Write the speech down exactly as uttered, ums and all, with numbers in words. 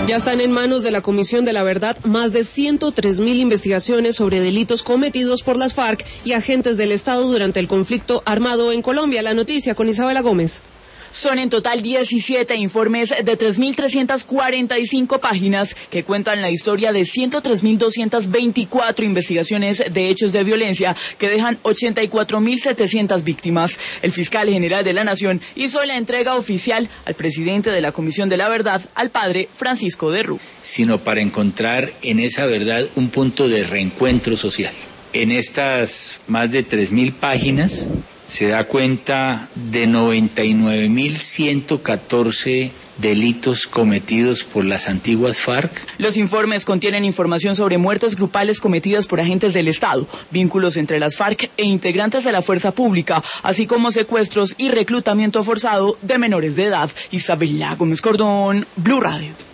Ya están en manos de la Comisión de la Verdad más de ciento tres mil investigaciones sobre delitos cometidos por las FARC y agentes del Estado durante el conflicto armado en Colombia. La noticia con Isabela Gómez. Son en total diecisiete informes de tres mil trescientas cuarenta y cinco páginas que cuentan la historia de ciento tres mil doscientas veinticuatro investigaciones de hechos de violencia que dejan ochenta y cuatro mil setecientas víctimas. El fiscal general de la Nación hizo la entrega oficial al presidente de la Comisión de la Verdad, al padre Francisco de Rú. Sino para encontrar en esa verdad un punto de reencuentro social. En estas más de tres mil páginas se da cuenta de noventa y nueve mil ciento catorce delitos cometidos por las antiguas FARC. Los informes contienen información sobre muertes grupales cometidas por agentes del Estado, vínculos entre las FARC e integrantes de la fuerza pública, así como secuestros y reclutamiento forzado de menores de edad. Isabela Gómez Cordón, Blue Radio.